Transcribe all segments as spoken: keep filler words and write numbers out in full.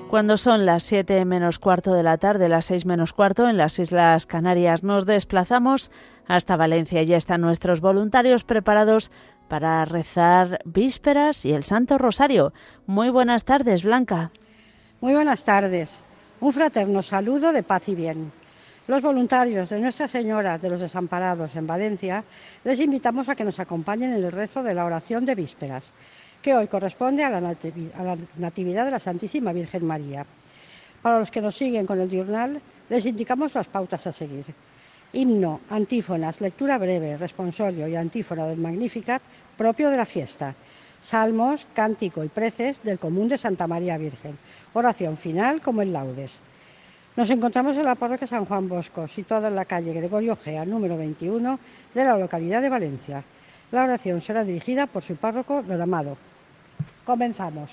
Cuando son las siete menos cuarto de la tarde, las seis menos cuarto, en las Islas Canarias, nos desplazamos hasta Valencia. Ya están nuestros voluntarios preparados para rezar vísperas y el Santo Rosario. Muy buenas tardes, Blanca. Muy buenas tardes. Un fraterno saludo de paz y bien. Los voluntarios de Nuestra Señora de los Desamparados en Valencia les invitamos a que nos acompañen en el rezo de la oración de vísperas, que hoy corresponde a la Natividad de la Santísima Virgen María. Para los que nos siguen con el diurnal, les indicamos las pautas a seguir. Himno, antífonas, lectura breve, responsorio y antífona del Magnificat propio de la fiesta. Salmos, cántico y preces del común de Santa María Virgen. Oración final como en laudes. Nos encontramos en la parroquia San Juan Bosco, situada en la calle Gregorio Gea, número veintiuno, de la localidad de Valencia. La oración será dirigida por su párroco, don Amado. Comenzamos.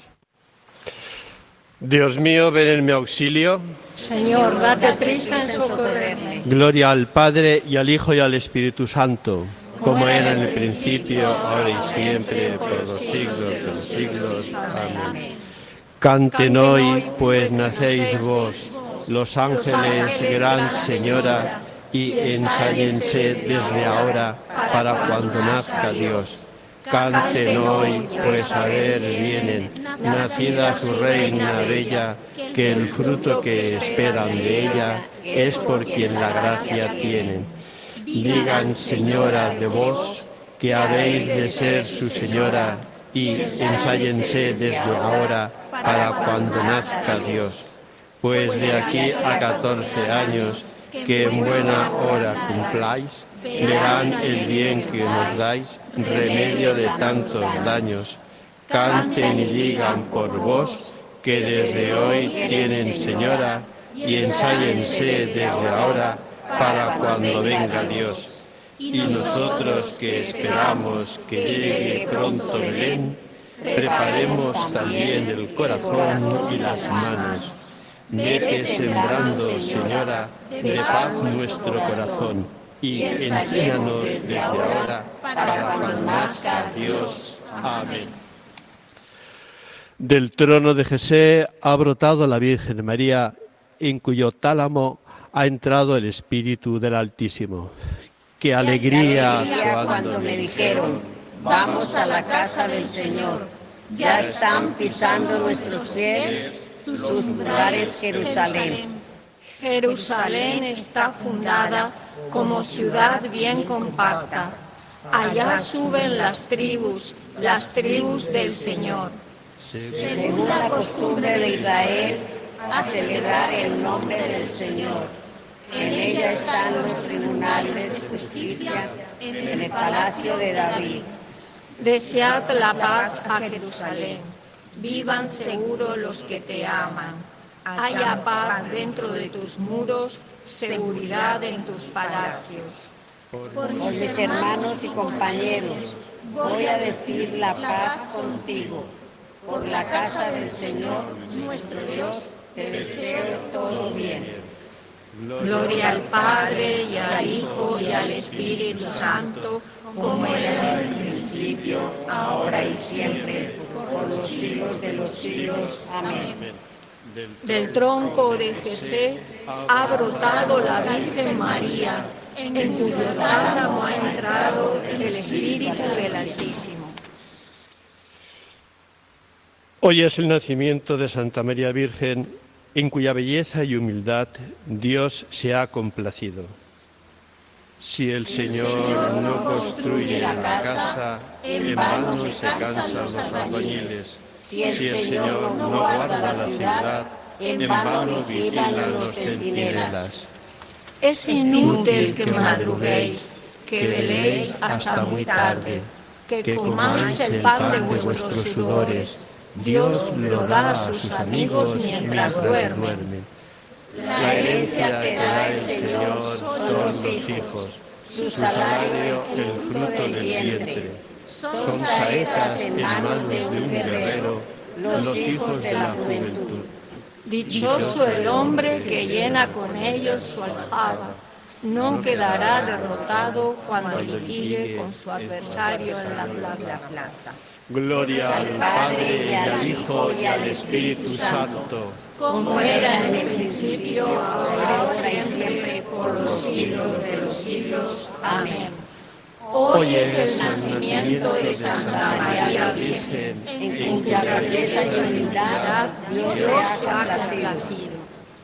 Dios mío, ven en mi auxilio. Señor, date prisa en socorrerme. Gloria al Padre, y al Hijo, y al Espíritu Santo, como era en el principio, ahora y siempre, por los siglos de los siglos. Amén. Canten hoy, pues nacéis vos, los ángeles, gran Señora, y ensállense desde ahora para cuando nazca Dios. Canten hoy, pues a ver vienen, nacida su reina bella, que el fruto que esperan de ella es por quien la gracia tienen. Digan, Señora, de vos, que habéis de ser su Señora, y ensállense desde ahora para cuando nazca Dios. Pues de aquí a catorce años, que en buena hora cumpláis, verán el bien que nos dais, remedio de tantos daños. Canten y digan por vos, que desde hoy tienen Señora, y ensállense desde ahora para cuando venga Dios. Y nosotros que esperamos que llegue pronto Belén, preparemos también el corazón y las manos. Vete sembrando, Señora, de paz nuestro corazón, y enséñanos desde ahora para cuando nazca Dios. Amén. Del trono de Jesé ha brotado la Virgen María, en cuyo tálamo ha entrado el Espíritu del Altísimo. ¡Qué alegría, alegría cuando me dijeron, vamos a la casa del Señor! Ya están pisando nuestros pies tus umbrales, Jerusalén. Jerusalén está fundada como ciudad bien compacta. Allá suben las tribus, las tribus del Señor. Según la costumbre de Israel, a celebrar el nombre del Señor. En ella están los tribunales de justicia en el palacio de David. Desead la paz a Jerusalén. Vivan seguros los que te aman. Haya paz dentro de tus muros, seguridad en tus palacios. Por mis hermanos y compañeros, voy a decir la paz contigo. Por la casa del Señor, nuestro Dios, te deseo todo bien. Gloria al Padre, y al Hijo, y al Espíritu Santo, como era en el principio, ahora y siempre, por los siglos de los siglos. Amén. Del tronco de Jesé ha brotado la Virgen María, en cuyo tálamo ha entrado el Espíritu del Altísimo. Hoy es el nacimiento de Santa María Virgen, en cuya belleza y humildad Dios se ha complacido. Si el Señor no construye la casa, en vano se cansan los albañiles. Si el Señor no guarda la ciudad, en vano vigilan los centinelas. Es inútil que madruguéis, que veléis hasta muy tarde, que comáis el pan de vuestros sudores. Dios lo da a sus amigos mientras duermen. La herencia que da el Señor son los hijos, su salario el fruto del vientre. Son saetas en manos de un guerrero, los hijos de la juventud. Dichoso el hombre que llena con ellos su aljaba. no quedará derrotado cuando litigue con su adversario en la plaza. Gloria al Padre, y al Hijo, y al Espíritu Santo, como era en el principio, ahora y siempre, por los siglos de los siglos. Amén. Hoy es el nacimiento de Santa María Virgen, en cuya grandeza y humildad Dios se ha complacido.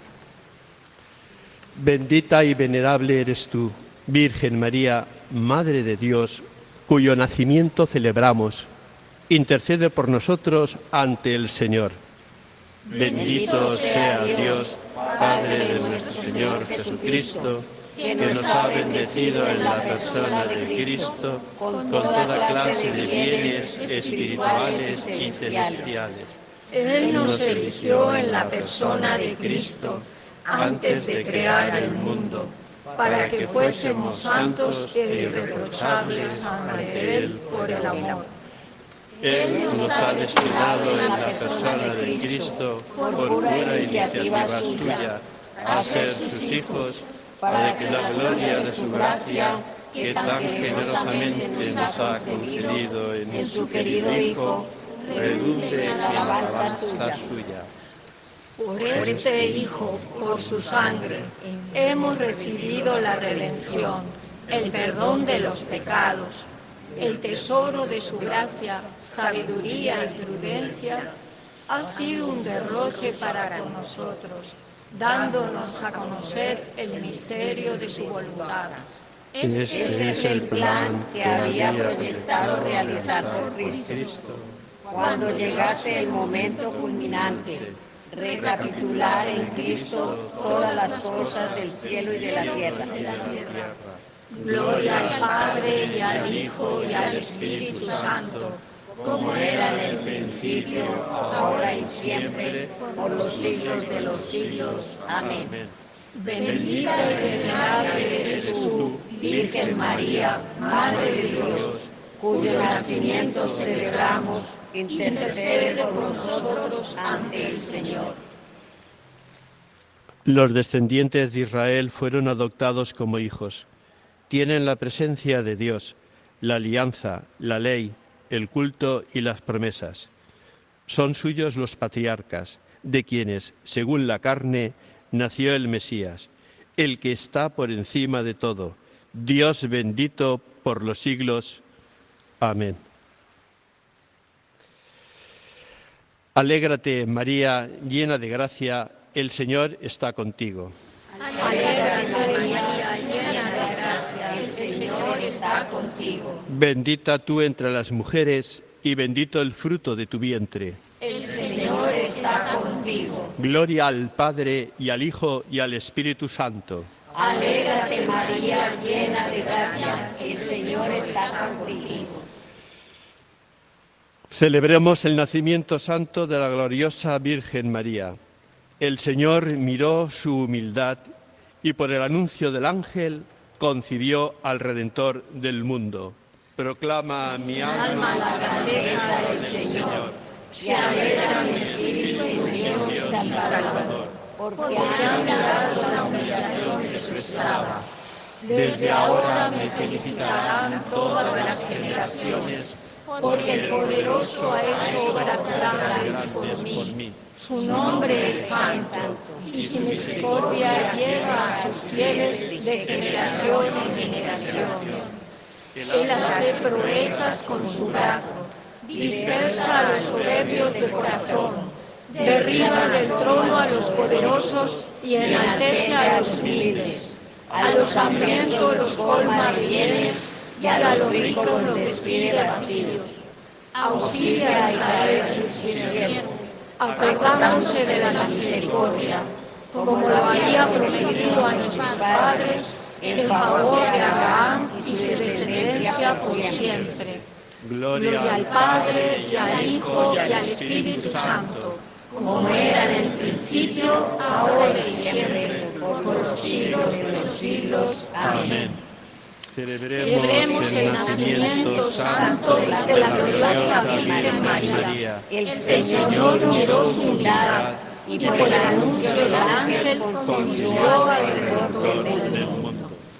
Bendita y venerable eres tú, Virgen María, Madre de Dios, cuyo nacimiento celebramos. Intercede por nosotros ante el Señor. Bendito sea Dios, Padre de nuestro Señor Jesucristo, que nos ha bendecido en la persona de Cristo con toda clase de bienes espirituales y celestiales. Él nos eligió en la persona de Cristo antes de crear el mundo, para que fuésemos santos e irreprochables ante Él por el amor. Él nos ha destinado en la persona de Cristo, por pura iniciativa suya, a ser sus hijos, para que la gloria de su gracia, que tan generosamente nos ha concedido en su querido Hijo, redunde en alabanza suya. Por este Hijo, por su sangre, hemos recibido la redención, el perdón de los pecados, el tesoro de su gracia, sabiduría y prudencia, ha sido un derroche para con nosotros, dándonos a conocer el misterio de su voluntad. Este es el plan que había proyectado realizar por Cristo. Cuando llegase el momento culminante, recapitular en Cristo todas las cosas del cielo y de la tierra. Gloria al Padre, y al Hijo, y al Espíritu Santo, como era en el principio, ahora y siempre, por los siglos de los siglos. Amén. Bendita y venerable eres tú, Virgen María, Madre de Dios, cuyo nacimiento celebramos, intercede por nosotros ante el Señor. Los descendientes de Israel fueron adoptados como hijos. Tienen la presencia de Dios, la alianza, la ley, el culto y las promesas. Son suyos los patriarcas, de quienes, según la carne, nació el Mesías, el que está por encima de todo, Dios bendito por los siglos. Amén. Alégrate, María, llena de gracia, el Señor está contigo. Alégrate, María, llena de gracia, el Señor está contigo. Bendita tú entre las mujeres y bendito el fruto de tu vientre. El Señor está contigo. Gloria al Padre, y al Hijo, y al Espíritu Santo. Alégrate, María, llena de gracia, el Señor está contigo. Celebremos el nacimiento santo de la gloriosa Virgen María. El Señor miró su humildad y por el anuncio del ángel concibió al Redentor del mundo. Proclama mi alma la grandeza del Señor. Se alegra mi espíritu en Dios mi Salvador, porque ha mirado la humillación de su esclava. Desde ahora me felicitarán todas las generaciones, porque el Poderoso ha hecho obras grandes por mí. Su nombre es santo, y su misericordia llega a sus fieles de generación en generación. Él hace proezas con su brazo, dispersa a los soberbios de corazón, derriba del trono a los poderosos y enaltece a los humildes. A los hambrientos los colma de bienes, y a los ricos los despide vacíos. Auxilia a Israel sus siervos, acordándose de la misericordia, como lo había prometido a nuestros padres, en favor de Abraham y su descendencia por siempre. Gloria al Padre, y al Hijo, y al Espíritu Santo, como era en el principio, ahora y siempre, por los siglos de los siglos. Amén. Celebremos, Celebremos el nacimiento santo de la gloriosa Virgen María. El Señor miró su humildad y por el anuncio del ángel concedió al Redentor del mundo.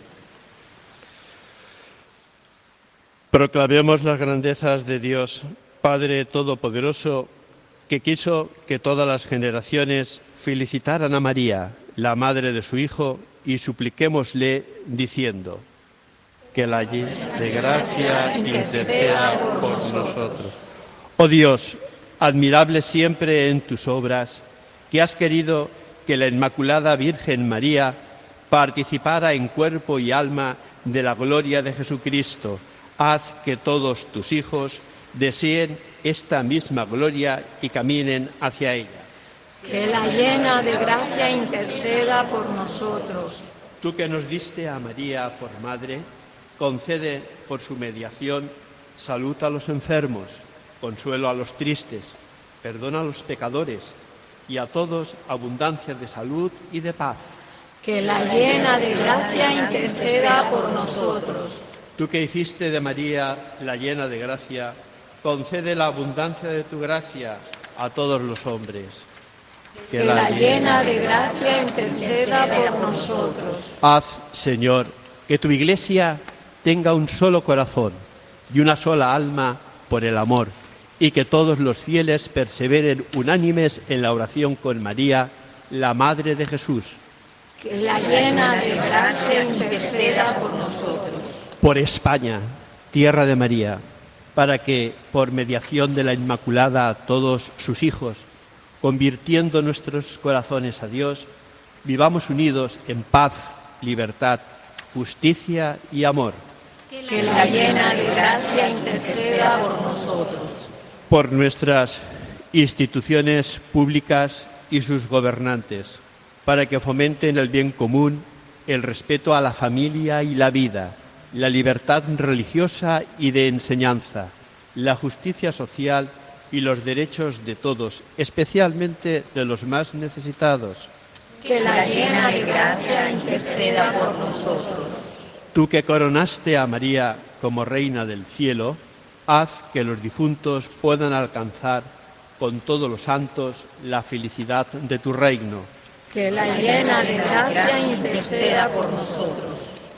Proclamemos las grandezas de Dios, Padre Todopoderoso, que quiso que todas las generaciones felicitaran a María, la madre de su Hijo, y supliquémosle diciendo: que la llene de gracia interceda por nosotros. Oh Dios, admirable siempre en tus obras, que has querido que la Inmaculada Virgen María participara en cuerpo y alma de la gloria de Jesucristo, haz que todos tus hijos deseen esta misma gloria y caminen hacia ella. Que la llena de gracia interceda por nosotros. Tú que nos diste a María por madre, concede por su mediación salud a los enfermos, consuelo a los tristes, perdona a los pecadores y a todos abundancia de salud y de paz. Que la llena de gracia interceda por nosotros. Tú que hiciste de María la llena de gracia, concede la abundancia de tu gracia a todos los hombres. Que, que la llena de gracia interceda por nosotros. Haz, Señor, que tu Iglesia tenga un solo corazón y una sola alma por el amor, y que todos los fieles perseveren unánimes en la oración con María, la Madre de Jesús. Que la llena de gracia interceda por nosotros. Por España, tierra de María, para que, por mediación de la Inmaculada, todos sus hijos, convirtiendo nuestros corazones a Dios, vivamos unidos en paz, libertad, justicia y amor. Que la llena de gracia interceda por nosotros. Por nuestras instituciones públicas y sus gobernantes, para que fomenten el bien común, el respeto a la familia y la vida, la libertad religiosa y de enseñanza, la justicia social y los derechos de todos, especialmente de los más necesitados. Que la llena de gracia interceda por nosotros. Tú que coronaste a María como Reina del Cielo, haz que los difuntos puedan alcanzar con todos los santos la felicidad de tu reino. Que la llena de gracia interceda por nosotros.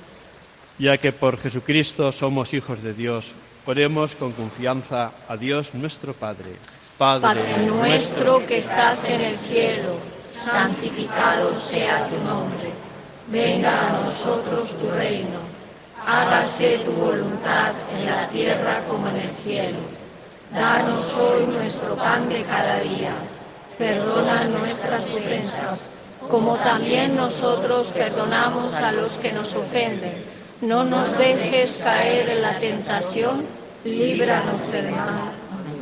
Ya que por Jesucristo somos hijos de Dios, oremos con confianza a Dios nuestro Padre. Padre, Padre nuestro que estás en el cielo, santificado sea tu nombre. Venga a nosotros tu reino. Hágase tu voluntad en la tierra como en el cielo. Danos hoy nuestro pan de cada día. Perdona nuestras ofensas, como también nosotros perdonamos a los que nos ofenden. No nos dejes caer en la tentación, líbranos del mal.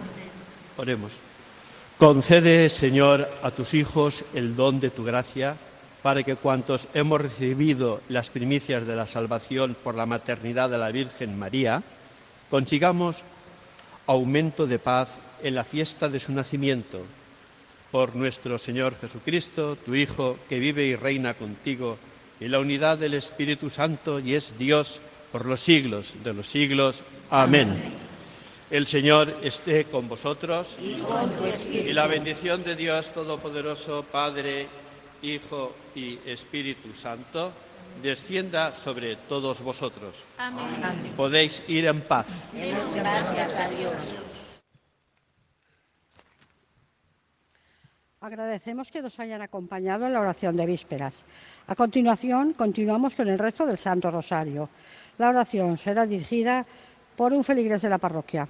Oremos. Concede, Señor, a tus hijos el don de tu gracia, para que cuantos hemos recibido las primicias de la salvación por la maternidad de la Virgen María, consigamos aumento de paz en la fiesta de su nacimiento. Por nuestro Señor Jesucristo, tu Hijo, que vive y reina contigo, en la unidad del Espíritu Santo, y es Dios por los siglos de los siglos. Amén. Amén. El Señor esté con vosotros, y con tu espíritu. Y la bendición de Dios Todopoderoso, Padre, Hijo y Espíritu Santo, descienda sobre todos vosotros. Amén. Amén. Podéis ir en paz. Demos gracias a Dios. Agradecemos que nos hayan acompañado en la oración de vísperas. A continuación, continuamos con el rezo del Santo Rosario. La oración será dirigida por un feligres de la parroquia.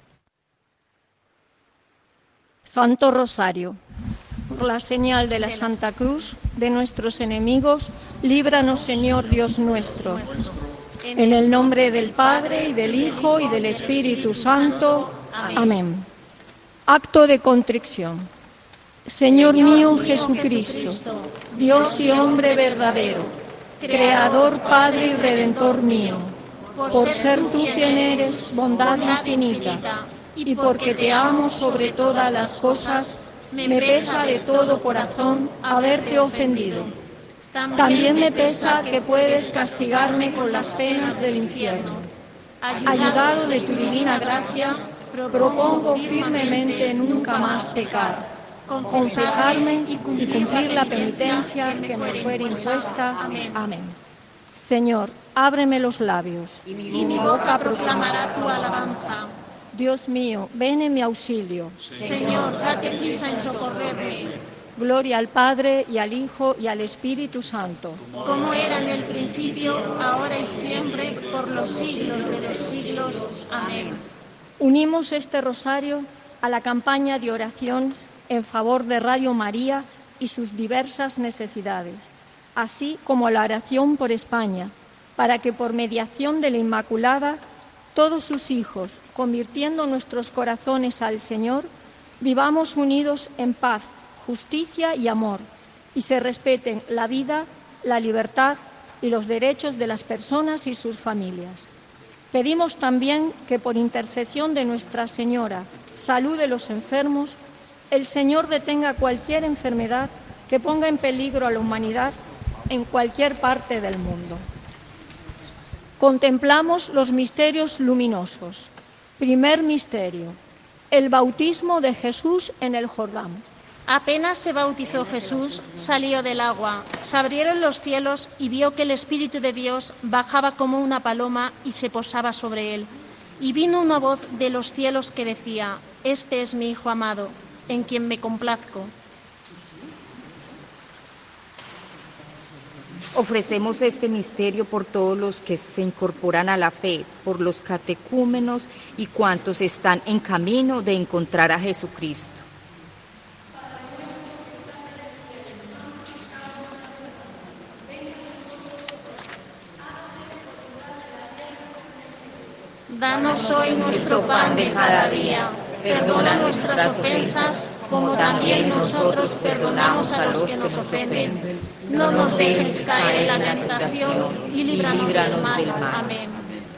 Santo Rosario, por la señal de la Santa Cruz de nuestros enemigos, líbranos, Señor Dios nuestro. En el nombre del Padre, y del Hijo, y del Espíritu Santo. Amén. Acto de contrición. Señor mío Jesucristo, Dios y hombre verdadero, Creador, Padre y Redentor mío, por ser tú quien eres bondad infinita, y porque te amo sobre todas las cosas, me pesa de todo corazón haberte ofendido. También me pesa que puedes castigarme con las penas del infierno. Ayudado de tu divina gracia, propongo firmemente nunca más pecar, confesarme y cumplir la penitencia que me fuera impuesta. Amén. Señor, ábreme los labios. Y mi boca proclamará tu alabanza. Dios mío, ven en mi auxilio. Señor, date prisa en socorrerme. Gloria al Padre, y al Hijo, y al Espíritu Santo. Como era en el principio, ahora y siempre, por los siglos de los siglos. Amén. Unimos este rosario a la campaña de oración en favor de Radio María y sus diversas necesidades, así como la oración por España, para que por mediación de la Inmaculada, todos sus hijos, convirtiendo nuestros corazones al Señor, vivamos unidos en paz, justicia y amor, y se respeten la vida, la libertad y los derechos de las personas y sus familias. Pedimos también que por intercesión de Nuestra Señora, salud de los enfermos, el Señor detenga cualquier enfermedad que ponga en peligro a la humanidad en cualquier parte del mundo. Contemplamos los misterios luminosos. Primer misterio, el bautismo de Jesús en el Jordán. Apenas se bautizó Jesús, salió del agua, se abrieron los cielos y vio que el Espíritu de Dios bajaba como una paloma y se posaba sobre él. Y vino una voz de los cielos que decía: Este es mi Hijo amado, en quien me complazco. Ofrecemos este misterio por todos los que se incorporan a la fe, por los catecúmenos y cuantos están en camino de encontrar a Jesucristo. Danos hoy nuestro pan de cada día. Perdona nuestras ofensas, como también nosotros perdonamos a los que nos ofenden. No nos dejes caer en la tentación y líbranos del mal. Amén.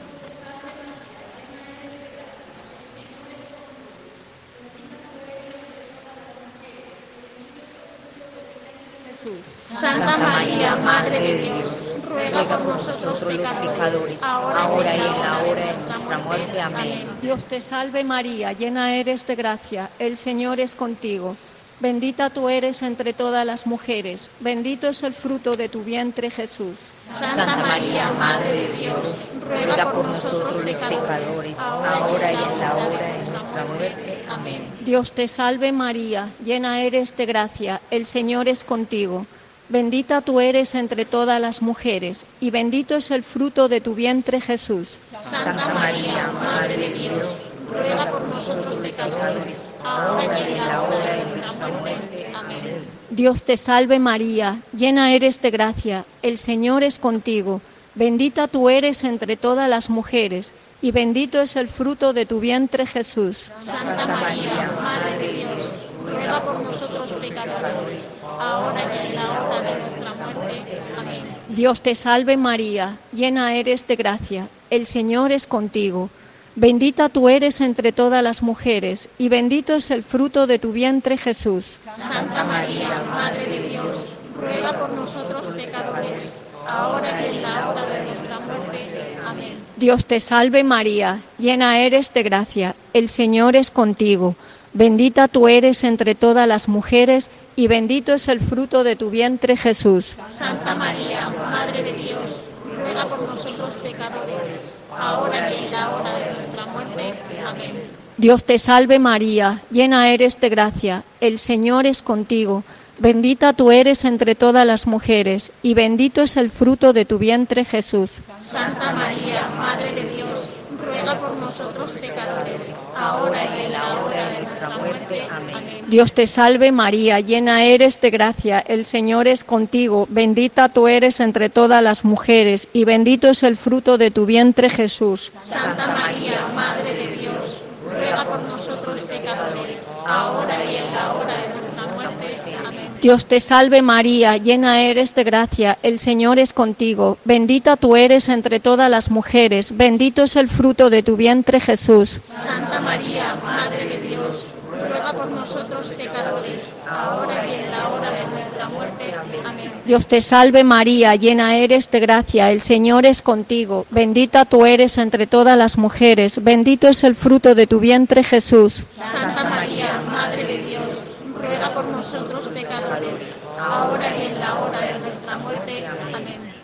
Santa María, Madre de Dios, ruega por nosotros pecadores, ahora y en la hora de nuestra muerte. Amén. Dios te salve María, llena eres de gracia, el Señor es contigo. Bendita tú eres entre todas las mujeres, bendito es el fruto de tu vientre Jesús. Santa María, Madre de Dios, ruega por nosotros pecadores, ahora y en la hora de nuestra muerte. Amén. Dios te salve María, llena eres de gracia, el Señor es contigo. Bendita tú eres entre todas las mujeres, y bendito es el fruto de tu vientre Jesús. Santa María, Madre de Dios, ruega por nosotros pecadores, ahora y en la hora de nuestra muerte. Amén. Dios te salve María, llena eres de gracia, el Señor es contigo. Bendita tú eres entre todas las mujeres, y bendito es el fruto de tu vientre Jesús. Santa María, Madre de Dios, ruega por nosotros pecadores, ahora y en la hora de nuestra muerte. Amén. Dios te salve María, llena eres de gracia, el Señor es contigo. Bendita tú eres entre todas las mujeres, y bendito es el fruto de tu vientre Jesús. Santa María, Madre de Dios, ruega por nosotros pecadores, ahora y en la hora de nuestra muerte. Amén. Dios te salve María, llena eres de gracia, el Señor es contigo. Bendita tú eres entre todas las mujeres, y bendito es el fruto de tu vientre Jesús. Santa María, Madre de Dios, ruega por nosotros pecadores, ahora y en la hora de nuestra muerte. Amén. Dios te salve María, llena eres de gracia, el Señor es contigo. Bendita tú eres entre todas las mujeres, y bendito es el fruto de tu vientre Jesús. Santa María, Madre de Dios, ruega por nosotros pecadores, ahora y en la hora de nuestra muerte. Amén. Dios te salve María, llena eres de gracia, el Señor es contigo. Bendita tú eres entre todas las mujeres, y bendito es el fruto de tu vientre Jesús. Santa María, Madre de Dios, ruega por nosotros pecadores, ahora y en la hora de nuestra muerte. Amén. Dios te salve María, llena eres de gracia, el Señor es contigo. Bendita tú eres entre todas las mujeres, bendito es el fruto de tu vientre Jesús. Santa María, Madre de Dios, ruega por nosotros pecadores, ahora y en la hora de nuestra muerte. Amén. Dios te salve María, llena eres de gracia, el Señor es contigo. Bendita tú eres entre todas las mujeres, bendito es el fruto de tu vientre Jesús. Santa María, Madre de Dios, ruega por nosotros pecadores, ahora y en la hora de nuestra muerte. Amén.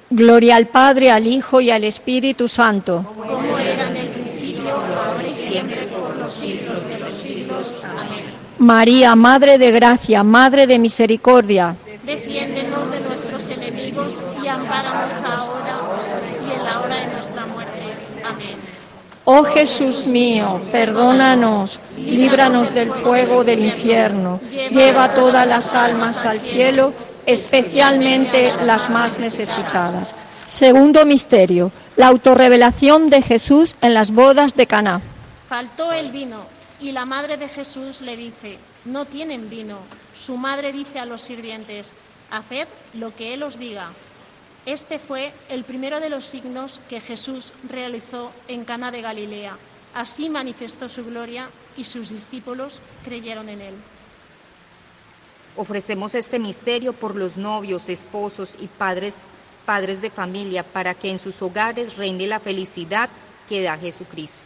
Gloria al Padre, al Hijo y al Espíritu Santo. Como era en el principio, ahora y siempre, por los siglos de los siglos. Amén. María, Madre de Gracia, Madre de Misericordia. Defiéndenos de nuestros enemigos y ampáranos ahora y en la hora de nuestra muerte. Amén. Oh Jesús mío, perdónanos, líbranos del fuego del infierno, lleva todas las almas al cielo, especialmente las más necesitadas. Segundo misterio, la autorrevelación de Jesús en las bodas de Caná. Faltó el vino y la madre de Jesús le dice: no tienen vino. Su madre dice a los sirvientes: haced lo que él os diga. Este fue el primero de los signos que Jesús realizó en Caná de Galilea. Así manifestó su gloria y sus discípulos creyeron en él. Ofrecemos este misterio por los novios, esposos y padres, padres de familia, para que en sus hogares reine la felicidad que da Jesucristo.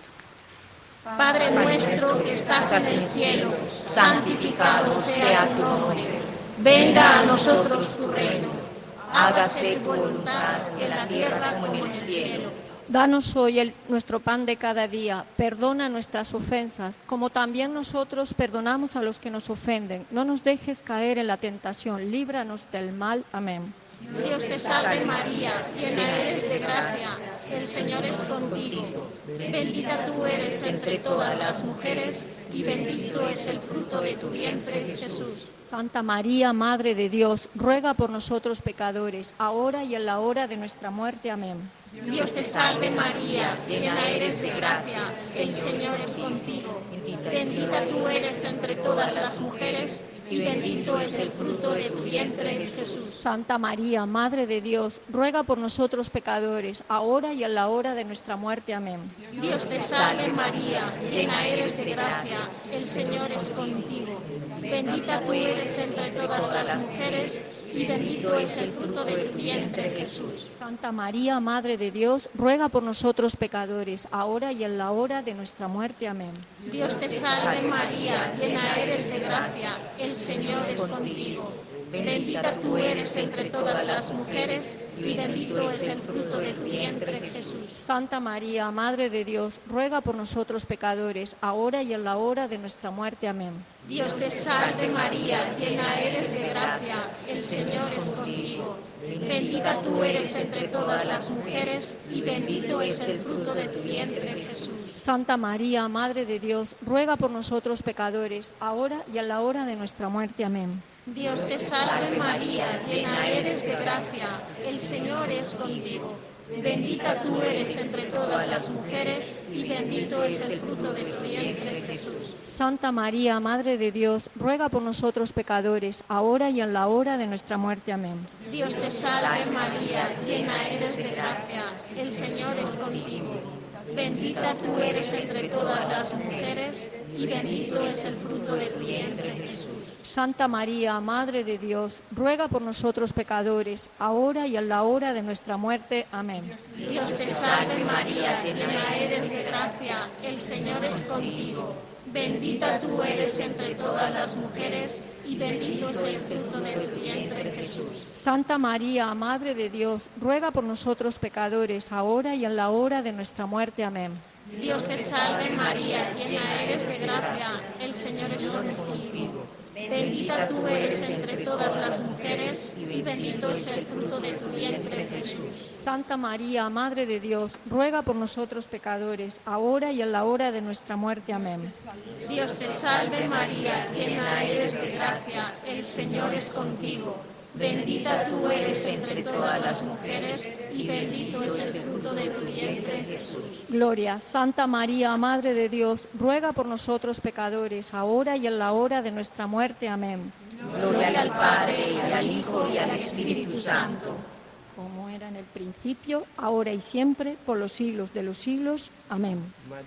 Padre nuestro que estás en el cielo, santificado sea tu nombre. Venga a nosotros tu reino. Hágase tu voluntad en la tierra como en el cielo. Danos hoy el, nuestro pan de cada día. Perdona nuestras ofensas, como también nosotros perdonamos a los que nos ofenden. No nos dejes caer en la tentación. Líbranos del mal. Amén. Dios te salve María, llena eres de gracia. El Señor es contigo. Bendita tú eres entre todas las mujeres y bendito es el fruto de tu vientre, Jesús. Santa María, Madre de Dios, ruega por nosotros pecadores, ahora y en la hora de nuestra muerte. Amén. Dios te salve María, llena eres de gracia, el Señor es contigo. Bendita tú eres entre todas las mujeres y bendito es el fruto de tu vientre, Jesús. Santa María, Madre de Dios, ruega por nosotros pecadores, ahora y en la hora de nuestra muerte. Amén. Dios te salve María, llena eres de gracia, el Señor es contigo. Bendita tú eres entre todas las mujeres y bendito es el fruto de tu vientre, Jesús. Santa María, Madre de Dios, ruega por nosotros pecadores, ahora y en la hora de nuestra muerte. Amén. Dios te salve María, llena eres de gracia, el Señor es contigo. Bendita tú eres entre todas las mujeres y bendito es el fruto de tu vientre, Jesús. Santa María, Madre de Dios, ruega por nosotros pecadores, ahora y en la hora de nuestra muerte. Amén. Dios te salve María, llena eres de gracia, el Señor es contigo. Bendita tú eres entre todas las mujeres y bendito es el fruto de tu vientre, Jesús. Santa María, Madre de Dios, ruega por nosotros pecadores, ahora y en la hora de nuestra muerte. Amén. Dios te salve María, llena eres de gracia, el Señor es contigo. Bendita tú eres entre todas las mujeres y bendito es el fruto de tu vientre, Jesús. Santa María, Madre de Dios, ruega por nosotros pecadores, ahora y en la hora de nuestra muerte. Amén. Dios te salve María, llena eres de gracia, el Señor es contigo. Bendita tú eres entre todas las mujeres y bendito es el fruto de tu vientre, Jesús. Santa María, Madre de Dios, ruega por nosotros pecadores, ahora y en la hora de nuestra muerte. Amén. Dios te salve María, llena eres de gracia, el Señor es contigo. Bendita tú eres entre todas las mujeres y bendito es el fruto de tu vientre, Jesús. Santa María, Madre de Dios, ruega por nosotros pecadores, ahora y en la hora de nuestra muerte. Amén. Dios te salve María, llena eres de gracia, el Señor es contigo. Bendita tú eres entre todas las mujeres y bendito es el fruto de tu vientre, Jesús. Santa María, Madre de Dios, ruega por nosotros pecadores, ahora y en la hora de nuestra muerte. Amén. Dios te salve María, llena eres de gracia, el Señor es contigo. Bendita tú eres entre todas las mujeres y bendito es el fruto de tu vientre, Jesús. Gloria. Santa María, Madre de Dios, ruega por nosotros pecadores, ahora y en la hora de nuestra muerte. Amén. Gloria al Padre, y al Hijo, y al Espíritu Santo. Como era en el principio, ahora y siempre, por los siglos de los siglos. Amén.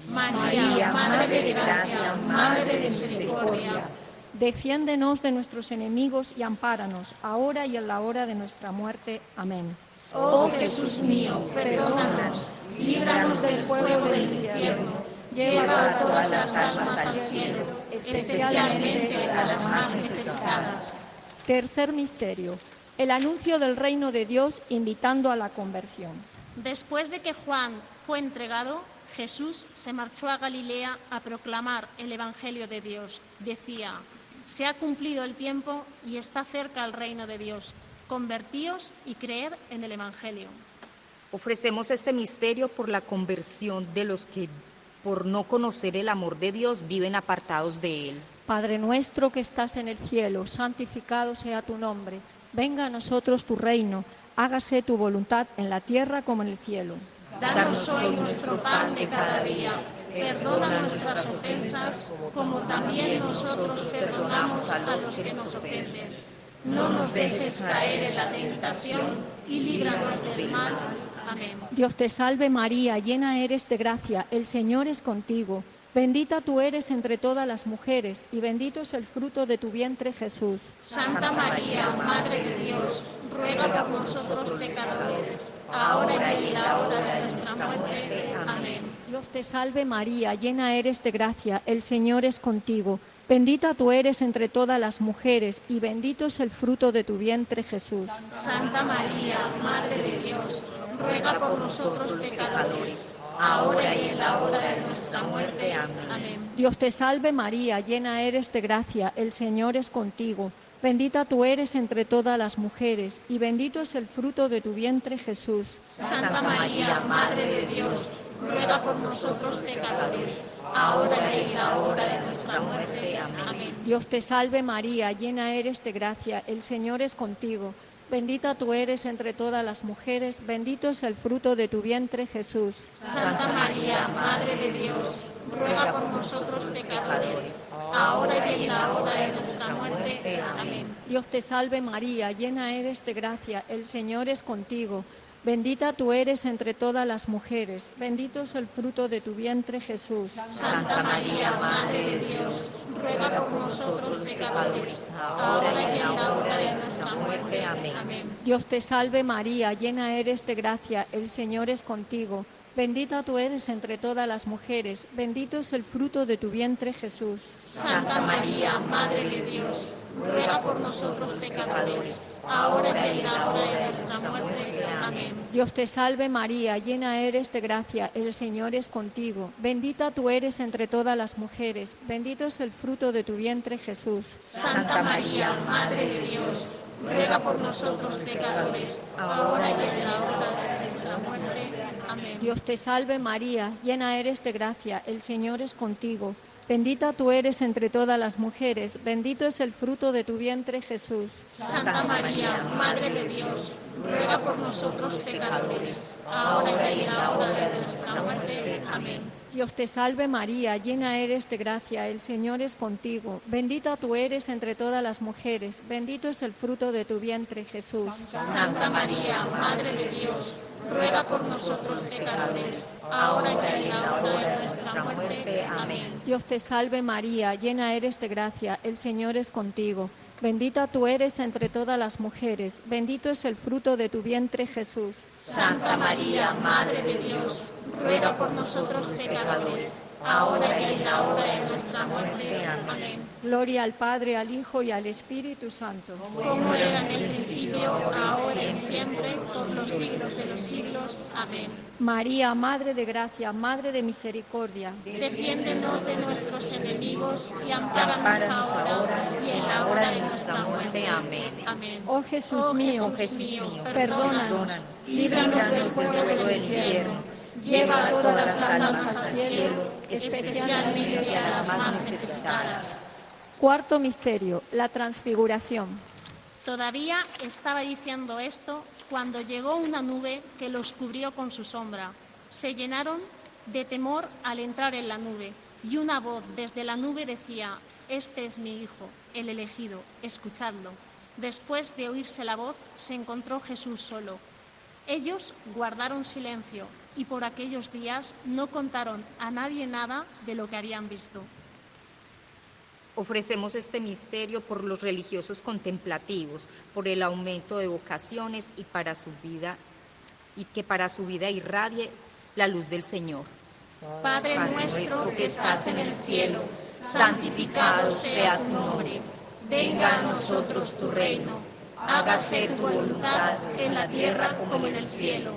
María, Madre de gracia, Madre de misericordia, defiéndenos de nuestros enemigos y ampáranos, ahora y en la hora de nuestra muerte. Amén. oh Jesús mío, perdónanos, líbranos del fuego del infierno, lleva a todas las almas al cielo, especialmente a las más necesitadas. Tercer misterio, el anuncio del reino de Dios invitando a la conversión. Después de que Juan fue entregado, Jesús se marchó a Galilea a proclamar el Evangelio de Dios. Decía: se ha cumplido el tiempo y está cerca el reino de Dios. Convertíos y creed en el Evangelio. Ofrecemos este misterio por la conversión de los que, por no conocer el amor de Dios, viven apartados de Él. Padre nuestro que estás en el cielo, santificado sea tu nombre. Venga a nosotros tu reino, hágase tu voluntad en la tierra como en el cielo. Danos hoy nuestro pan de cada día. Perdona nuestras ofensas, como también nosotros perdonamos a los que nos ofenden. No nos dejes caer en la tentación y líbranos del mal. Amén. Dios te salve María, llena eres de gracia, el Señor es contigo. Bendita tú eres entre todas las mujeres, y bendito es el fruto de tu vientre, Jesús. Santa María, Madre de Dios, ruega por nosotros pecadores, ahora y en la hora de nuestra muerte. Amén. Dios te salve María, llena eres de gracia, el Señor es contigo. Bendita tú eres entre todas las mujeres, y bendito es el fruto de tu vientre, Jesús. Santa María, Madre de Dios, ruega por nosotros pecadores, ahora y en la hora de nuestra muerte. Amén. Dios te salve María, llena eres de gracia, el Señor es contigo. Bendita tú eres entre todas las mujeres, y bendito es el fruto de tu vientre, Jesús. Santa María, Madre de Dios, ruega por nosotros pecadores, ahora y en la hora de nuestra muerte. Amén. Dios te salve María, llena eres de gracia, el Señor es contigo. Bendita tú eres entre todas las mujeres, bendito es el fruto de tu vientre, Jesús. Santa María, Madre de Dios, ruega por nosotros pecadores, ahora y en la hora de nuestra muerte. Amén. Dios te salve María, llena eres de gracia, el Señor es contigo. Bendita tú eres entre todas las mujeres, bendito es el fruto de tu vientre, Jesús. Santa María, Madre de Dios, ruega por nosotros pecadores, ahora y en la hora de nuestra muerte. Amén. Dios te salve María, llena eres de gracia, el Señor es contigo. Bendita tú eres entre todas las mujeres, bendito es el fruto de tu vientre, Jesús. Santa María, Madre de Dios, ruega por nosotros pecadores, ahora y en la hora de nuestra muerte. Amén. Dios te salve María, llena eres de gracia, el Señor es contigo. Bendita tú eres entre todas las mujeres, bendito es el fruto de tu vientre, Jesús. Santa María, Madre de Dios, ruega por nosotros pecadores, ahora y en la hora de nuestra muerte. Amén. Dios te salve María, llena eres de gracia, el Señor es contigo. Bendita tú eres entre todas las mujeres, bendito es el fruto de tu vientre, Jesús. Santa María, Madre de Dios, ruega por nosotros pecadores, ahora y en la hora de nuestra muerte. Amén. Dios te salve María, llena eres de gracia, el Señor es contigo. Bendita tú eres entre todas las mujeres, bendito es el fruto de tu vientre, Jesús. Santa María, Madre de Dios, ruega por nosotros pecadores, ahora y en la hora de nuestra muerte. Amén. Dios te salve María, llena eres de gracia, el Señor es contigo. Bendita tú eres entre todas las mujeres, bendito es el fruto de tu vientre, Jesús. Santa María, Madre de Dios, ruega por nosotros pecadores, ahora y en la hora de nuestra muerte. Amén. Gloria al Padre, al Hijo y al Espíritu Santo. Como era en el principio, ahora y siempre, por los siglos de los siglos. Amén. María, Madre de Gracia, Madre de Misericordia, defiéndenos de nuestros enemigos y ampáranos ahora y en la hora de nuestra muerte. Amén. Amén. Oh Jesús Oh mío, Jesús mío, perdónanos, líbranos del fuego del infierno, lleva a todas las almas al cielo, especialmente a las más necesitadas. Cuarto misterio, la transfiguración. Todavía estaba diciendo esto cuando llegó una nube que los cubrió con su sombra. Se llenaron de temor al entrar en la nube, y una voz desde la nube decía: «Este es mi Hijo, el elegido, escuchadlo». Después de oírse la voz, se encontró Jesús solo. Ellos guardaron silencio y por aquellos días no contaron a nadie nada de lo que habían visto. Ofrecemos este misterio por los religiosos contemplativos, por el aumento de vocaciones y para su vida, y que para su vida irradie la luz del Señor. Padre, Padre nuestro que estás en el cielo, santificado sea tu nombre. Venga a nosotros tu reino. hágase tu voluntad en la tierra como en el cielo.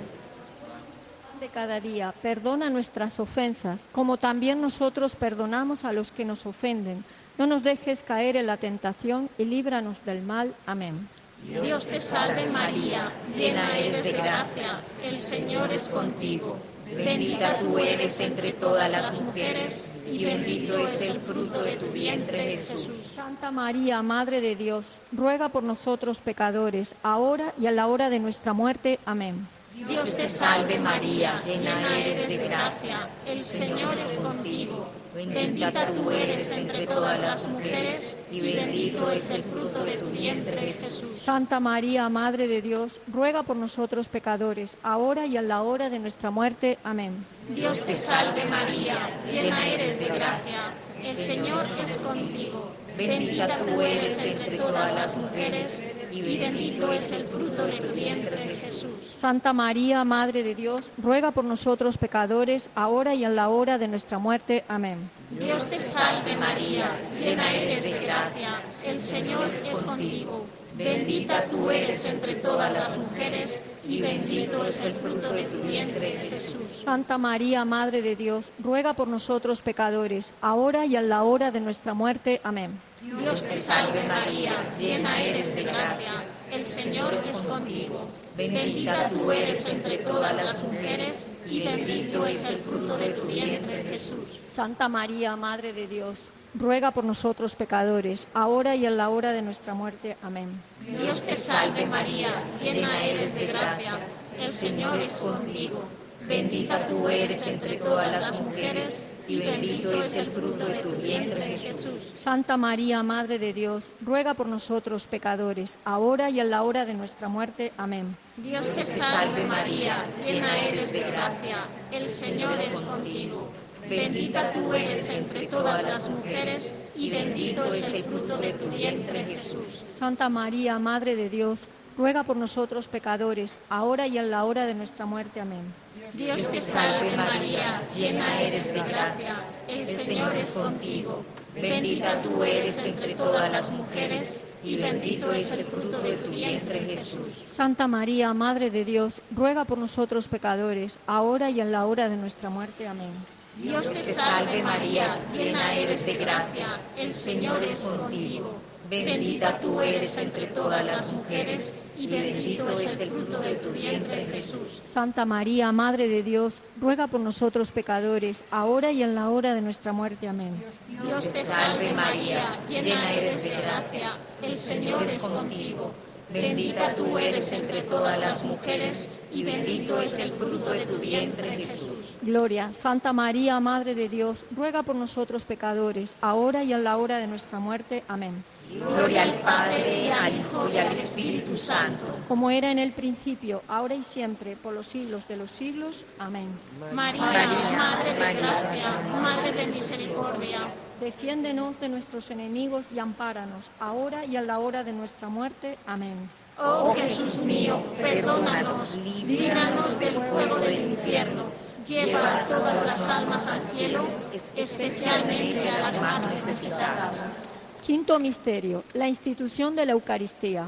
De cada día, perdona nuestras ofensas, como también nosotros perdonamos a los que nos ofenden. No nos dejes caer en la tentación y líbranos del mal. Amén. Dios te salve María, llena eres de gracia, el Señor es contigo. Bendita tú eres entre todas las mujeres, y bendito es el fruto de tu vientre, Jesús. Santa María, Madre de Dios, ruega por nosotros pecadores, ahora y a la hora de nuestra muerte. Amén. Dios te salve María, llena eres de gracia, el Señor es contigo. Bendita tú eres entre todas las mujeres, y bendito es el fruto de tu vientre, Jesús. Santa María, Madre de Dios, ruega por nosotros pecadores, ahora y a la hora de nuestra muerte. Amén. Dios te salve María, llena eres de gracia, el Señor es contigo. Bendita tú eres entre todas las mujeres, y bendito es el fruto de tu vientre, Jesús. Santa María, Madre de Dios, ruega por nosotros pecadores, ahora y en la hora de nuestra muerte. Amén. Dios te salve María, llena eres de gracia, el Señor es contigo. Bendita tú eres entre todas las mujeres, y bendito es el fruto de tu vientre, Jesús. Santa María, Madre de Dios, ruega por nosotros pecadores, ahora y en la hora de nuestra muerte. Amén. Dios te salve María, llena eres de gracia, el Señor es contigo. Bendita tú eres entre todas las mujeres, y bendito es el fruto de tu vientre, Jesús. Santa María, Madre de Dios, ruega por nosotros pecadores, ahora y en la hora de nuestra muerte. Amén. Dios te salve María, llena eres de gracia, el Señor es contigo. Bendita tú eres entre todas las mujeres, y bendito es el fruto de tu vientre, Jesús. Santa María, Madre de Dios, ruega por nosotros pecadores, ahora y en la hora de nuestra muerte. Amén. Dios te salve María, llena eres de gracia, el Señor es contigo. Bendita tú eres entre todas las mujeres, y bendito es el fruto de tu vientre, Jesús. Santa María, Madre de Dios, ruega por nosotros pecadores, ahora y en la hora de nuestra muerte. Amén. Dios te salve María, llena eres de gracia, el Señor es contigo. Bendita tú eres entre todas las mujeres, y bendito es el fruto de tu vientre, Jesús. Santa María, Madre de Dios, ruega por nosotros pecadores, ahora y en la hora de nuestra muerte. Amén. Dios te salve María, llena eres de gracia, el Señor es contigo. Bendita tú eres entre todas las mujeres, y bendito es el fruto de tu vientre, Jesús. Santa María, Madre de Dios, ruega por nosotros pecadores, ahora y en la hora de nuestra muerte. Amén. Dios te salve María, llena eres de gracia, el Señor es contigo. Bendita tú eres entre todas las mujeres, y bendito es el fruto de tu vientre, Jesús. Gloria. Santa María, Madre de Dios, ruega por nosotros pecadores, ahora y en la hora de nuestra muerte. Amén. Gloria al Padre, al Hijo y al Espíritu Santo. Como era en el principio, ahora y siempre, por los siglos de los siglos. Amén. María, María Madre de gracia, Madre de misericordia, defiéndenos de nuestros enemigos y ampáranos, ahora y en la hora de nuestra muerte. Amén. Oh Jesús mío, perdónanos, líbranos del fuego del infierno, lleva a todas las almas al cielo, especialmente a las más necesitadas. Quinto misterio, la institución de la Eucaristía.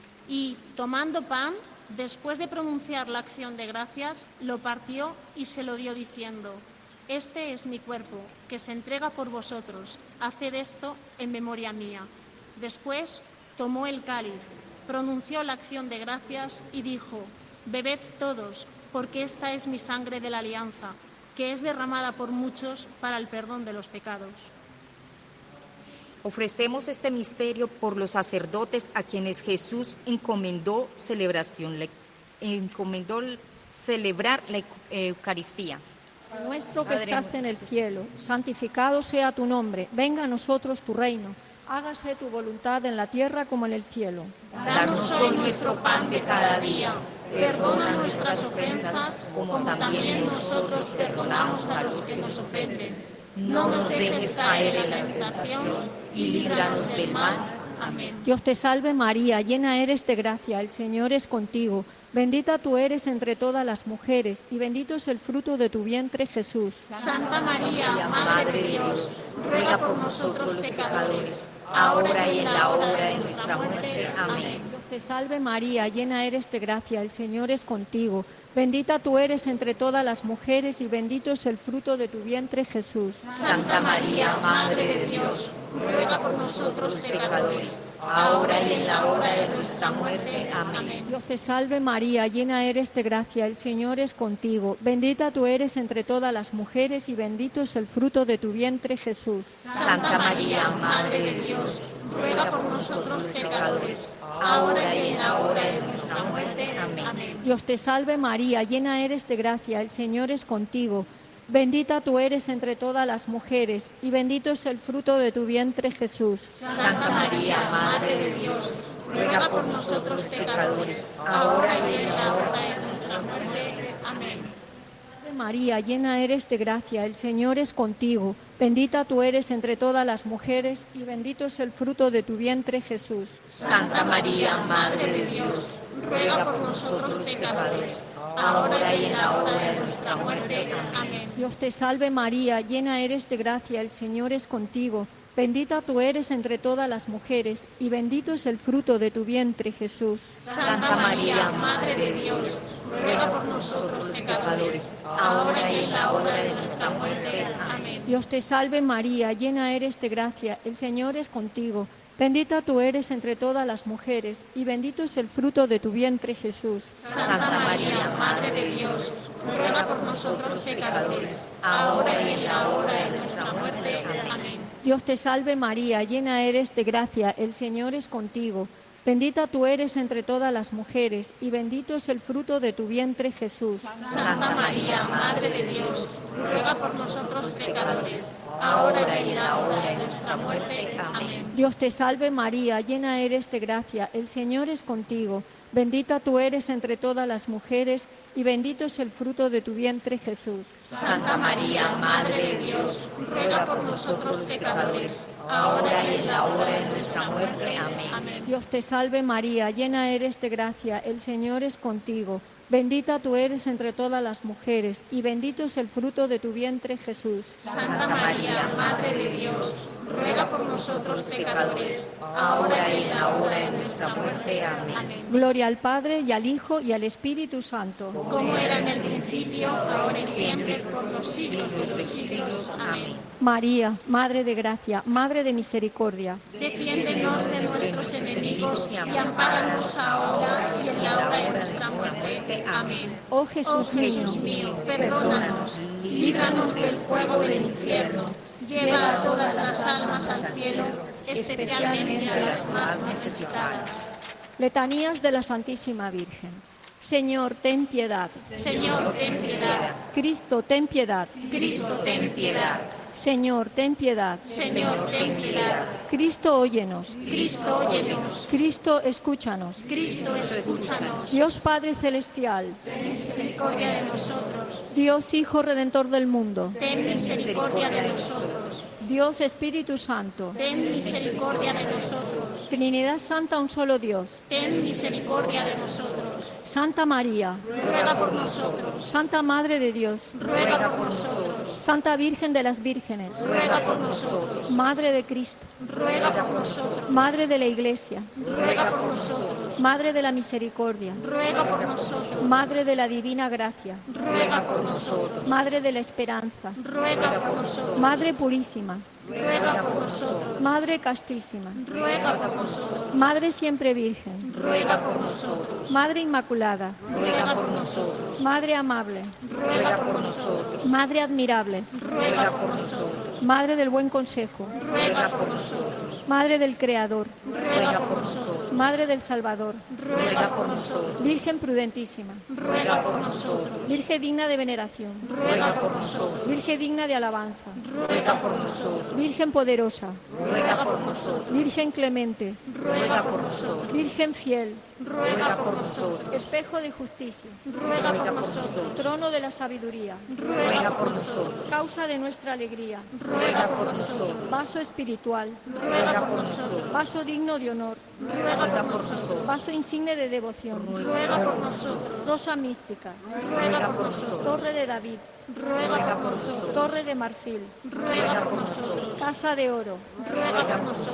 Y tomando pan, después de pronunciar la acción de gracias, lo partió y se lo dio diciendo: Este es mi cuerpo, que se entrega por vosotros. Haced esto en memoria mía. Después tomó el cáliz, pronunció la acción de gracias y dijo: Bebed todos, porque esta es mi sangre de la alianza, que es derramada por muchos para el perdón de los pecados. Ofrecemos este misterio por los sacerdotes a quienes Jesús encomendó celebración, le, encomendó celebrar la Eucaristía. Nuestro que estás en el cielo, santificado sea tu nombre, venga a nosotros tu reino, hágase tu voluntad en la tierra como en el cielo. Danos hoy nuestro pan de cada día, perdona nuestras ofensas como también nosotros perdonamos a los que nos ofenden. No nos dejes caer en la tentación y líbranos del mal. Amén. Dios te salve María, llena eres de gracia, el Señor es contigo. Bendita tú eres entre todas las mujeres, y bendito es el fruto de tu vientre, Jesús. Santa María, Madre de Dios, ruega por nosotros pecadores, ahora y en la hora de nuestra muerte. Amén. te salve María, llena eres de gracia, el Señor es contigo. Bendita tú eres entre todas las mujeres y bendito es el fruto de tu vientre, Jesús. Santa María, Madre de Dios, ruega por nosotros pecadores, ahora y en la hora de nuestra muerte. Amén. Dios te salve María, llena eres de gracia, el Señor es contigo. Bendita tú eres entre todas las mujeres y bendito es el fruto de tu vientre, Jesús. Santa María, Madre de Dios, ruega por nosotros pecadores, ahora y en la hora de nuestra muerte. Amén. Dios te salve María, llena eres de gracia, el Señor es contigo. Bendita tú eres entre todas las mujeres y bendito es el fruto de tu vientre, Jesús. Santa María, Madre de Dios, ruega por nosotros pecadores, ahora y en la hora de nuestra muerte. Amén. María, llena eres de gracia, el Señor es contigo. Bendita tú eres entre todas las mujeres y bendito es el fruto de tu vientre, Jesús. Santa María, Madre de Dios, ruega por nosotros pecadores, ahora y en la hora de nuestra muerte. Amén. Dios te salve María, llena eres de gracia, el Señor es contigo. Bendita tú eres entre todas las mujeres y bendito es el fruto de tu vientre, Jesús. Santa María, Madre de Dios, ruega por nosotros pecadores, ahora y en la hora de nuestra muerte. Amén. Dios te salve María, llena eres de gracia, el Señor es contigo. Bendita tú eres entre todas las mujeres y bendito es el fruto de tu vientre, Jesús. Santa María, Madre de Dios, ruega por nosotros pecadores, ahora y en la hora de nuestra muerte. Amén. Dios te salve María, llena eres de gracia, el Señor es contigo. Bendita tú eres entre todas las mujeres y bendito es el fruto de tu vientre, Jesús. Santa María, Madre de Dios, ruega por nosotros pecadores, ahora y en la hora de nuestra muerte. Amén. Dios te salve María, llena eres de gracia, el Señor es contigo. Bendita tú eres entre todas las mujeres y bendito es el fruto de tu vientre, Jesús. Santa María, Madre de Dios, ruega por nosotros pecadores, ahora y en la hora de nuestra muerte. Amén. Dios te salve María, llena eres de gracia, el Señor es contigo. Bendita tú eres entre todas las mujeres y bendito es el fruto de tu vientre, Jesús. Santa María, Madre de Dios, ruega por nosotros pecadores, ahora y en la hora de nuestra muerte. Amén. Gloria al Padre y al Hijo y al Espíritu Santo. Como era en el principio, ahora y siempre, por los siglos de los siglos. Amén. María, Madre de gracia, Madre de misericordia. Defiéndenos de nuestros enemigos y ampáranos ahora y en la hora de nuestra muerte. Amén. Oh Jesús, Oh Jesús mío, perdónanos, líbranos del fuego del infierno, lleva a todas las almas al cielo, especialmente a las más necesitadas. Letanías de la Santísima Virgen. Señor, ten piedad. Señor, ten piedad. Cristo, ten piedad. Cristo, ten piedad. Señor, ten piedad. Señor, ten piedad. Cristo, óyenos. Cristo, óyenos. Cristo, escúchanos. Cristo, escúchanos. Dios Padre Celestial, Ten misericordia de nosotros. Dios Hijo Redentor del mundo, Ten misericordia de nosotros. Dios Espíritu Santo, Ten misericordia de nosotros. Trinidad Santa, un solo Dios. Ten misericordia de nosotros. Santa María, Ruega por nosotros. Santa Madre de Dios, Ruega por nosotros. Santa Virgen de las Vírgenes, Ruega por nosotros. Madre de Cristo, Ruega por nosotros. Madre de la Iglesia, Ruega por nosotros. Madre de la Misericordia, Ruega por nosotros. Madre de la Divina Gracia, Ruega por nosotros. Madre de la Esperanza, Ruega por nosotros. Madre Purísima, Ruega por nosotros. Madre Castísima, Ruega por nosotros. Madre Siempre Virgen, Ruega por nosotros. Madre Inmaculada, Ruega por nosotros. Madre Amable, Ruega por nosotros. Madre Admirable, Ruega por nosotros. Madre del Buen Consejo, Ruega por nosotros. Madre del Creador, Ruega por nosotros. Madre del Salvador, Ruega por nosotros. Virgen prudentísima, Ruega por nosotros. Virgen digna de veneración, Ruega por nosotros. Virgen digna de alabanza, Ruega por nosotros. Virgen poderosa, Ruega por nosotros. Virgen clemente, Ruega por nosotros. Virgen fiel, Ruega por nosotros. espejo de justicia, Ruega por nosotros. trono de la sabiduría, Ruega por nosotros. causa de nuestra alegría, Ruega por nosotros. vaso espiritual, Ruega por nosotros. vaso digno de honor, Ruega por nosotros. vaso insigne de devoción, Ruega por nosotros. rosa mística, Ruega por nosotros. torre de David, Ruega por nosotros. torre de marfil, Ruega por nosotros. casa de oro, Ruega por nosotros.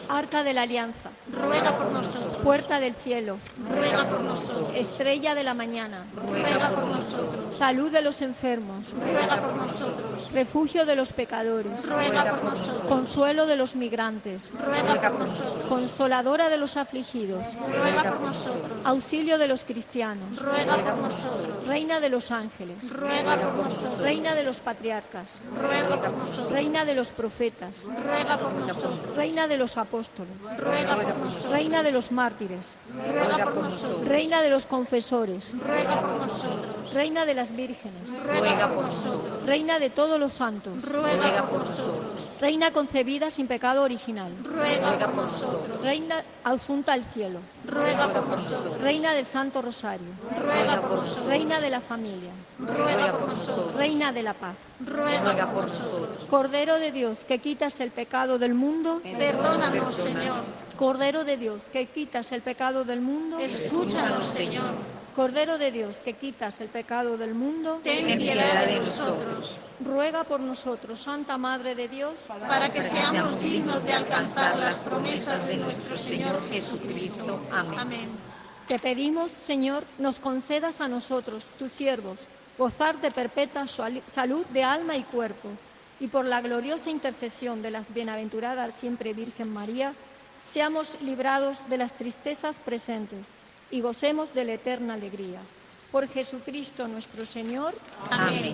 Arca de la Alianza, ruega por nosotros. Puerta del cielo, Ruega por nosotros. Estrella de la mañana, Ruega por nosotros. salud de los enfermos, Ruega por nosotros. refugio de los pecadores, Ruega por nosotros. consuelo de los migrantes, Ruega por nosotros. consoladora de los afligidos, Ruega por nosotros. auxilio de los cristianos, Ruega por nosotros. reina de los ángeles, Ruega por nosotros. reina de los patriarcas, Ruega por nosotros. reina de los profetas, Ruega por nosotros. reina de los apóstoles, Ruega por nosotros. reina de los mártires, Ruega por nosotros. reina de los confesores, Ruega por nosotros. reina de las vírgenes, Ruega por nosotros. reina de todos los santos, Ruega por nosotros. reina concebida sin pecado original, Ruega por nosotros. reina asunta al cielo, Ruega por nosotros. reina del Santo Rosario, Ruega por nosotros. reina de la familia, Ruega por nosotros. reina de la paz, Ruega por nosotros. Cordero de Dios que quitas el pecado del mundo, Perdónanos, Señor. Cordero de Dios que quitas el pecado del mundo, Escúchanos, Señor. Cordero de Dios que quitas el pecado del mundo, Ten piedad de nosotros, ruega por nosotros, Santa Madre de Dios, para que seamos dignos de alcanzar las promesas de nuestro Señor Jesucristo. Amén. Amén. te pedimos, Señor, nos concedas a nosotros, tus siervos, gozar de perpetua sal- salud de alma y cuerpo, y por la gloriosa intercesión de la bienaventurada siempre Virgen María, seamos librados de las tristezas presentes y gocemos de la eterna alegría. Por Jesucristo nuestro Señor. Amén.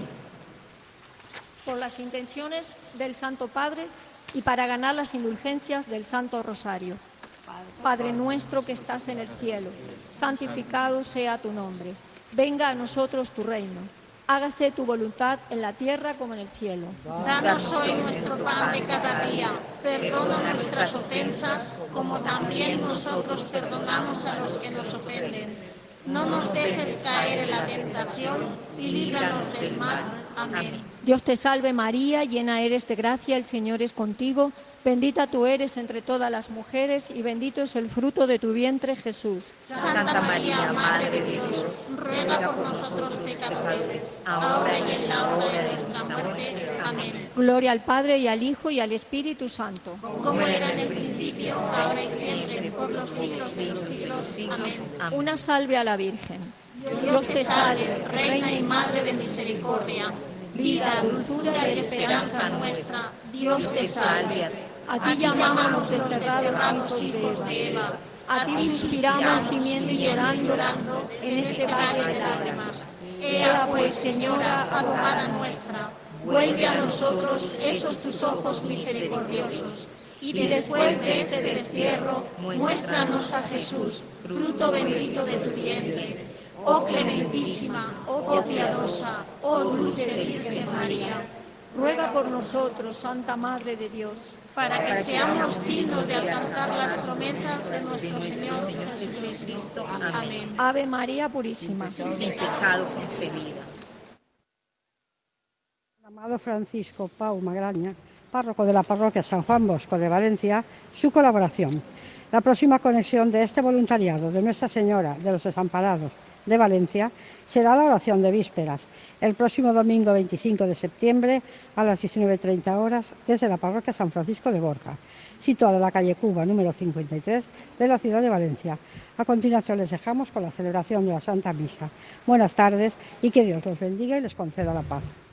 Por las intenciones del Santo Padre y para ganar las indulgencias del Santo Rosario. Padre nuestro que estás en el cielo, santificado sea tu nombre. Venga a nosotros tu reino. Hágase tu voluntad en la tierra como en el cielo. Danos hoy nuestro pan de cada día. Perdona nuestras ofensas, como también nosotros perdonamos a los que nos ofenden. No nos dejes caer en la tentación y líbranos del mal. Amén. Dios te salve María, llena eres de gracia, el Señor es contigo. Bendita tú eres entre todas las mujeres y bendito es el fruto de tu vientre, Jesús. Santa María, Madre de Dios, ruega por nosotros pecadores, ahora y en la hora de nuestra muerte. Amén. Gloria al Padre y al Hijo y al Espíritu Santo. Como era en el principio, ahora y siempre, por los siglos de los siglos. Amén. Una salve a la Virgen. Dios te salve, Reina y Madre de misericordia, vida, dulzura y esperanza nuestra. Dios te salve. A ti llamamos desterrados hijos de Eva. A ti suspiramos gimiendo y llorando en este valle de lágrimas. Ea pues, Señora, abogada nuestra, vuelve a nosotros esos tus ojos misericordiosos. Y después de ese destierro, muéstranos a Jesús, fruto bendito de tu vientre. Oh clementísima, oh piadosa, oh dulce Virgen María, Ruega por nosotros, Santa Madre de Dios, para que seamos dignos de alcanzar las promesas de nuestro Señor Jesucristo. Amén. Ave María Purísima. Sin pecado concebida. Amado Francisco Pau Magraña, párroco de la parroquia San Juan Bosco de Valencia, su colaboración. La próxima conexión de este voluntariado de Nuestra Señora de los Desamparados de Valencia será la oración de vísperas, el próximo domingo veinticinco de septiembre a las diecinueve treinta horas desde la parroquia San Francisco de Borja, situada en la calle Cuba número cincuenta y tres de la ciudad de Valencia. A continuación les dejamos con la celebración de la Santa Misa. Buenas tardes y que Dios los bendiga y les conceda la paz.